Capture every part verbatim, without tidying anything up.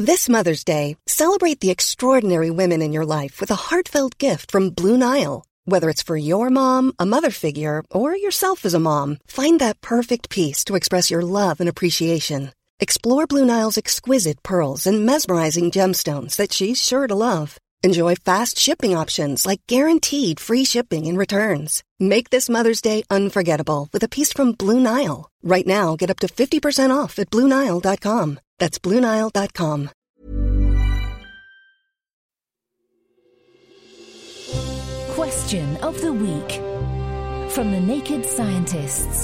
This Mother's Day, celebrate the extraordinary women in your life with a heartfelt gift from Blue Nile. Whether it's for your mom, a mother figure, or yourself as a mom, find that perfect piece to express your love and appreciation. Explore Blue Nile's exquisite pearls and mesmerizing gemstones that she's sure to love. Enjoy fast shipping options like guaranteed free shipping and returns. Make this Mother's Day unforgettable with a piece from Blue Nile. Right now, get up to fifty percent off at Blue Nile dot com. That's Blue Nile dot com. Question of the week from the Naked Scientists.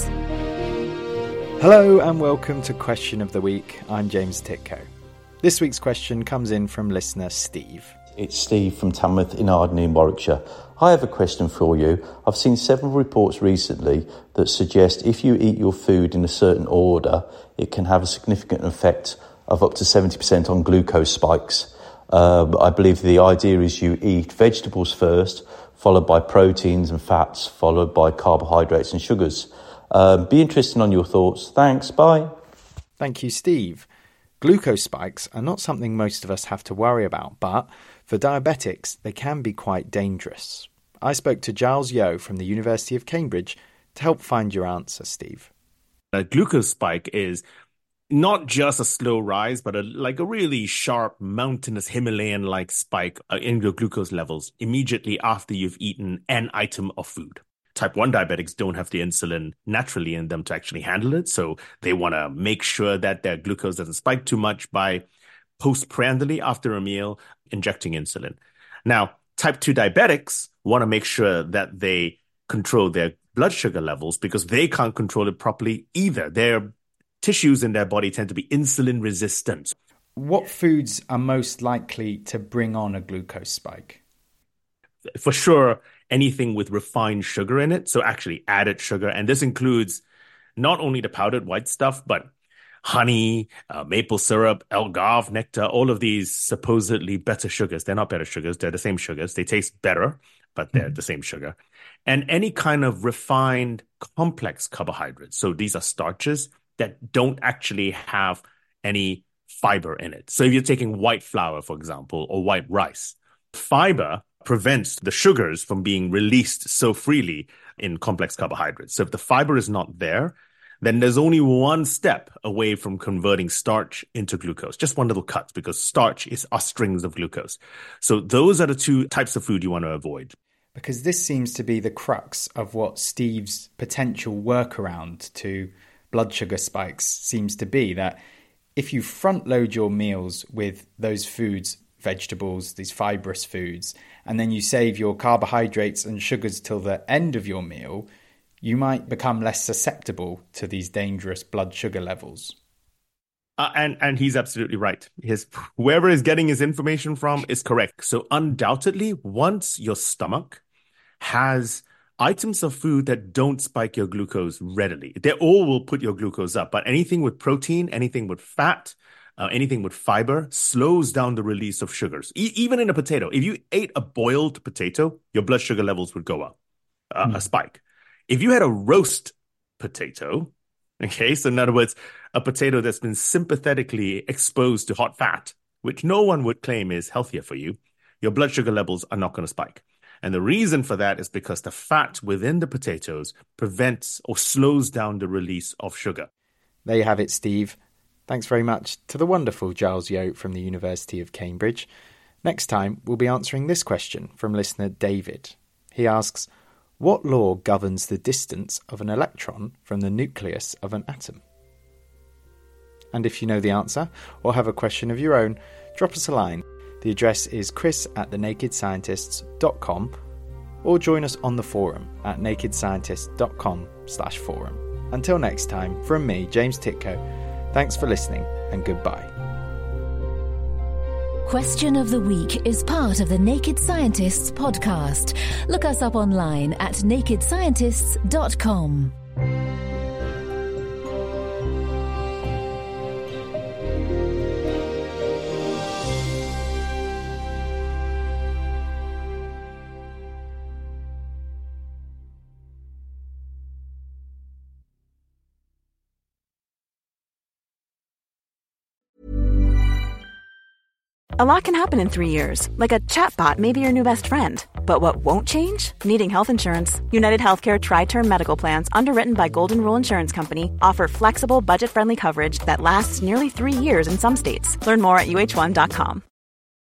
Hello and welcome to Question of the Week. I'm James Titko. This week's question comes in from listener Steve. It's Steve from Tamworth in Arden in Warwickshire. I have a question for you. I've seen several reports recently that suggest if you eat your food in a certain order, it can have a significant effect of up to seventy percent on glucose spikes. Uh, I believe the idea is you eat vegetables first, followed by proteins and fats, followed by carbohydrates and sugars. Uh, be interested on your thoughts. Thanks. Bye. Thank you, Steve. Glucose spikes are not something most of us have to worry about, but for diabetics, they can be quite dangerous. I spoke to Giles Yeo from the University of Cambridge to help find your answer, Steve. A glucose spike is not just a slow rise, but a, like a really sharp, mountainous, Himalayan-like spike in your glucose levels immediately after you've eaten an item of food. Type one diabetics don't have the insulin naturally in them to actually handle it, so they want to make sure that their glucose doesn't spike too much by postprandially after a meal injecting insulin. Now, type two diabetics want to make sure that they control their blood sugar levels because they can't control it properly either. Their tissues in their body tend to be insulin resistant. What foods are most likely to bring on a glucose spike? For sure, anything with refined sugar in it, so actually added sugar. And this includes not only the powdered white stuff, but honey, uh, maple syrup, agave nectar, all of these supposedly better sugars. They're not better sugars. They're the same sugars. They taste better, but they're mm-hmm. the same sugar. And any kind of refined complex carbohydrates. So these are starches that don't actually have any fiber in it. So if you're taking white flour, for example, or white rice, fiber prevents the sugars from being released so freely in complex carbohydrates. So if the fiber is not there, then there's only one step away from converting starch into glucose. Just one little cut, because starch is our strings of glucose. So those are the two types of food you want to avoid. Because this seems to be the crux of what Steve's potential workaround to blood sugar spikes seems to be, that if you front load your meals with those foods, vegetables, these fibrous foods, and then you save your carbohydrates and sugars till the end of your meal, you might become less susceptible to these dangerous blood sugar levels. Uh, and, and he's absolutely right. His, wherever he's getting his information from is correct. So undoubtedly, once your stomach has items of food that don't spike your glucose readily, they all will put your glucose up. But anything with protein, anything with fat, uh, anything with fiber slows down the release of sugars. E- even in a potato, if you ate a boiled potato, your blood sugar levels would go up, uh, mm. a spike. If you had a roast potato, okay, so in other words, a potato that's been sympathetically exposed to hot fat, which no one would claim is healthier for you, your blood sugar levels are not going to spike. And the reason for that is because the fat within the potatoes prevents or slows down the release of sugar. There you have it, Steve. Thanks very much to the wonderful Giles Yeo from the University of Cambridge. Next time, we'll be answering this question from listener David. He asks, what law governs the distance of an electron from the nucleus of an atom? And if you know the answer or have a question of your own, drop us a line. The address is chris at the naked scientists dot com, or join us on the forum at naked scientists dot com slash forum. Until next time, from me, James Titko, thanks for listening and goodbye. Question of the Week is part of the Naked Scientists podcast. Look us up online at naked scientists dot com. A lot can happen in three years, like a chatbot may be your new best friend. But what won't change? Needing health insurance. United Healthcare Tri-Term Medical Plans, underwritten by Golden Rule Insurance Company, offer flexible, budget-friendly coverage that lasts nearly three years in some states. Learn more at U H one dot com.